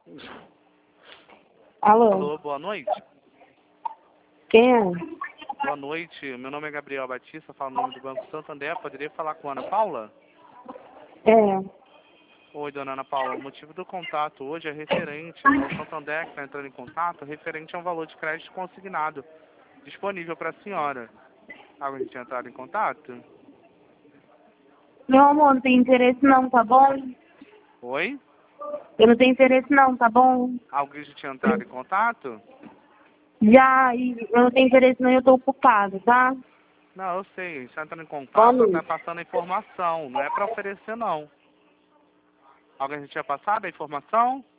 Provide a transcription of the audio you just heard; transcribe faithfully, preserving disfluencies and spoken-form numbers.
Alô? Alô, boa noite. Quem é? Boa noite, meu nome é Gabriel Batista, falo no nome do Banco Santander. Poderia falar com a Ana Paula? É. Oi, dona Ana Paula. O motivo do contato hoje é referente ao Santander, que está entrando em contato, referente a um valor de crédito consignado disponível para a senhora. Alguém tinha entrado em contato? Meu amor, não tem interesse não, tá bom? Oi? Eu não tenho interesse não, tá bom? Alguém já tinha entrado em contato? Já, e eu não tenho interesse não, eu tô ocupada, tá? Não, eu sei. A gente está entrando em contato, Vamos. está passando a informação. Não é para oferecer, não. Alguém já tinha passado a informação?